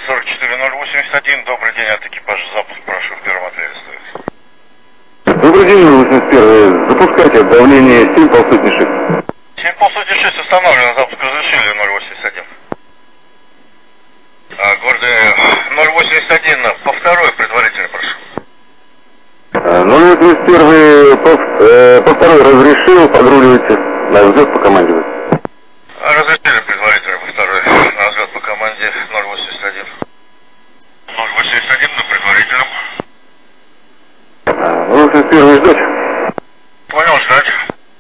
44-081, добрый день, от экипажа запуск, прошу, в первом отеле стоит. Добрый день, 81. Запускайте, давление 7,6. 7,6 установлено, запуск разрешили 081. Гордый 081, по второй предварительно, прошу. 081 по второй разрешил, подруливайте на взлет по команде. Разрешили предварительно по второй на взлет по команде 081. 081 на предварительном. 081 ждать. Понял, ждать.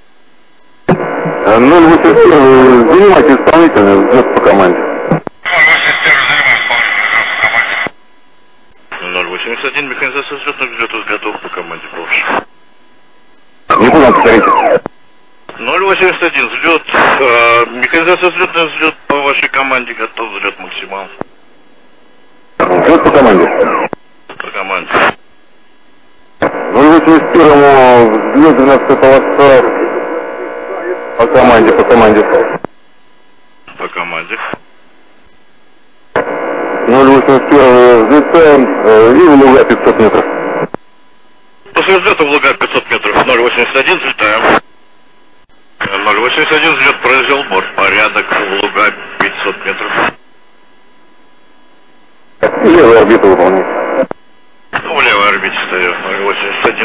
081 занимайте исполнительный взлет по команде. 081 занимаем исполнительный взлет по команде. 081 механизация взлетных взлетов готов по команде больше. Не понял, повторите. 081 взлет, механизация взлетный взлет по вашей команде готов, взлет максимал. Взлет по команде. По команде. 081 взлет 12 полоса по команде. По команде. 081 взлетаем и в луга 500 метров. После взлета в луга 500 метров. 081 взлетаем. 081 взлет произвел борт. Порядок в луга 500 метров. Левую орбиту выполняйте. В левой орбите стою. 081.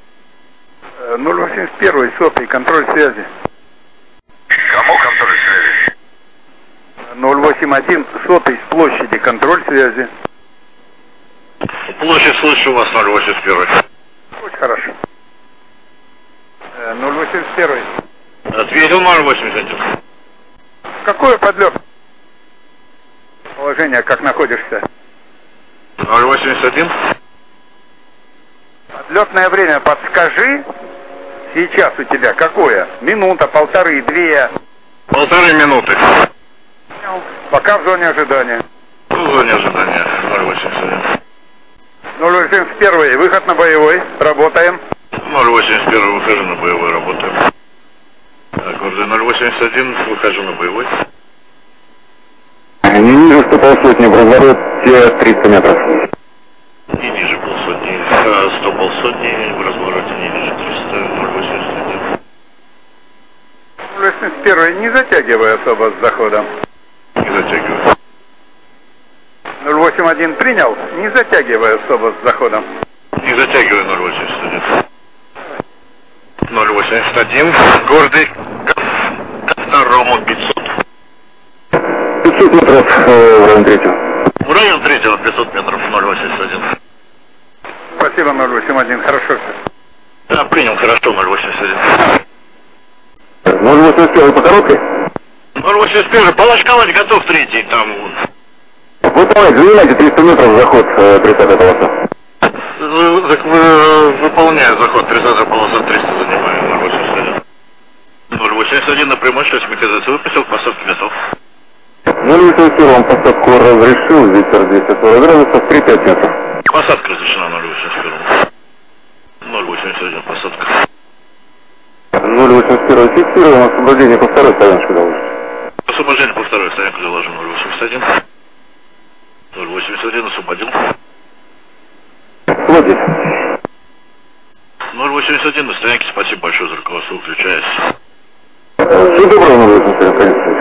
081 сотый, контроль связи. Кому контроль связи? 081 сотый с площади, контроль связи. Площадь слышу вас, 081. Очень хорошо. 081. Ответил 081. Какой подлет? Положение, как находишься? 081. Подлетное время подскажи. Сейчас у тебя какое? Минута, полторы, две. 1,5 минуты. Пока в зоне ожидания. В зоне ожидания. 081. 081, выход на боевой. Работаем. 081, выхожу на боевой, работаем. Гордый 081, выхожу на боевой. Не ниже 100 полсотни, в развороте 300 метров. Не ниже полсотни. 100 полсотни, в развороте не ниже 300, 081. 081, не затягивай особо с заходом. Не затягиваю. 081 принял, не затягивай особо с заходом. Не затягиваю 081. 081, гордый ко второму 500. 500 метров в район третьего. В район третьего 500 метров 081. Спасибо, 081, хорошо все. Да, принял, хорошо, 081. 081 по короткой? 081, полочковать готов третий, там. Выполняйте, занимайте 300 метров заход 30-я полоса. Выполняю заход, 30-я полоса, 300 занимаю, 081. 081 на прямой 6 механизации выпустил, посадки готов. 081 вам посадку разрешил, ветер 240 градусов, 3-5 метров. Посадка разрешена 081. 081 посадка. 081 фиксируем, освобождение по второй стоянке доложить. Освобождение по второй стоянке доложим 081. 081 освободил. Освободить. 081 на стоянке, спасибо большое за руководство, выключаюсь. Всего доброго, 081, конечно.